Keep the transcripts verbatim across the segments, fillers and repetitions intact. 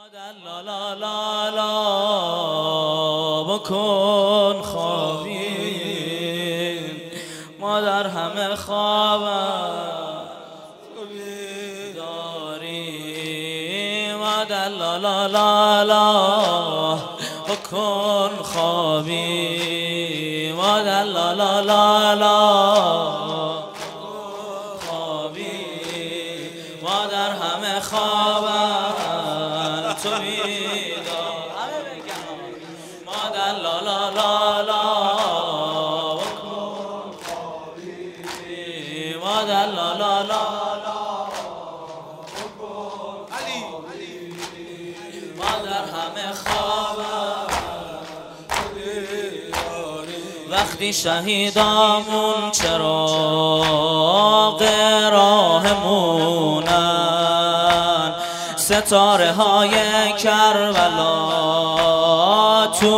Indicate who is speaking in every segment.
Speaker 1: لا لا لا لا بکن خوابین مادر همه خوابم داری مادر لا لا لا لا بکن خوابین مادر لا لا لا لا خوابین مادر همه خوابم تو بیدار مادر لا لا لا لا بکن خوابین مادر لا لا لا مادر همه خوابم وقتی شهیدامون چراغ راهمونن ستاره های کربلا تو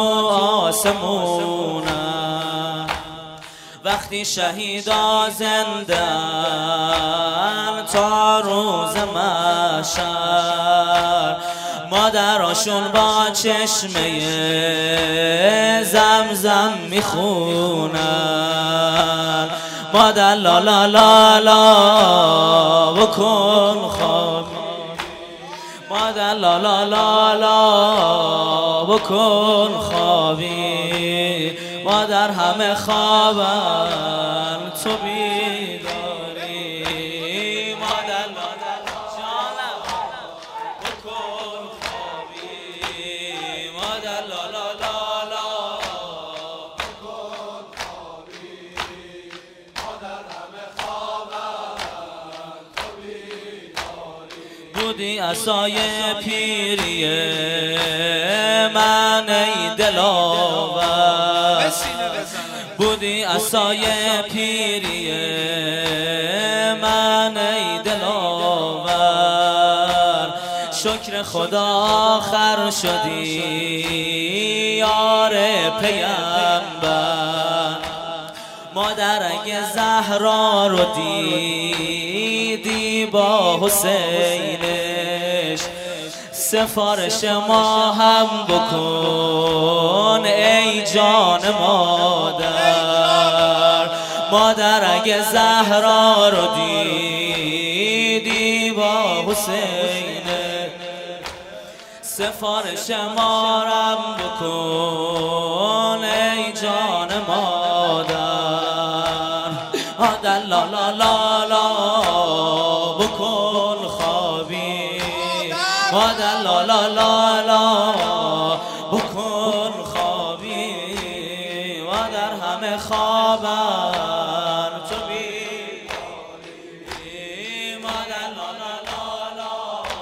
Speaker 1: آسمونن وقتی شهیدا زندن تا روز محشر مادراشون با چشمه زمزم میخونن مادر لا لا لا لا بکن خوابین مادر لا لا لا لا بکن خوابین مادر همه خوابن تو بیداری مادر لا لا جانم بکن خوابین مادر لا لا لا لا بکن خوابین مادر همه خوابن تو بیداری بودی عصای پیری من ای دلاور بودی عصای پیری من ای دلاور شکر خدا آخر شدی یار پیامبر مادر اگه زهرا رو دیدی با حسینش سفارش ما هم بکن ای جان مادر مادر اگه زهرا رو دیدی با حسین سفارش ما هم بکن ای جان مادر مادر لا لا لا لا بکن خوابین مادر لا لا لا لا بکن خوابین مادر همه خوابن تو بیداری مادر لا لا لا لا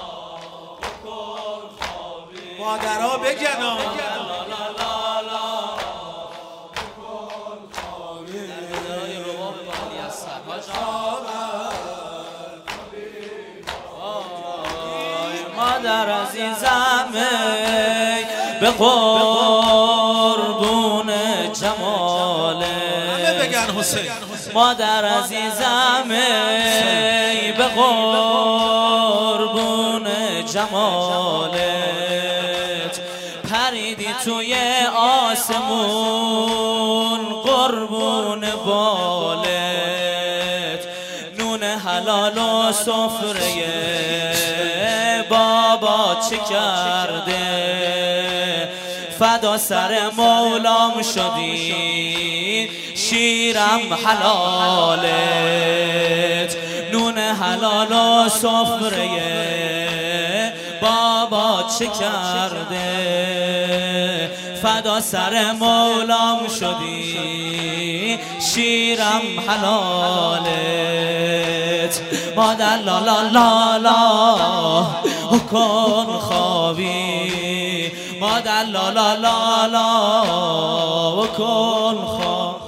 Speaker 1: بکن خوابین
Speaker 2: مادرها بگن لا لا
Speaker 1: لا لا بکن خوابین ندای رواب بالی از مادر عزیزم به قربون جمالت مادر عزیزم به قربون جمالت پریدی توی آسمون قربون بالت نون حلال و سفره بابا چه کرده فدا سر مولام شدی شیرم حلالت نون حلال و سفره بابا چه کرده فدا سر مولام شدی شیرم حلالت مادر لا لا لا لا بکن خوابی مادر لا لا لا لا بکن خوابی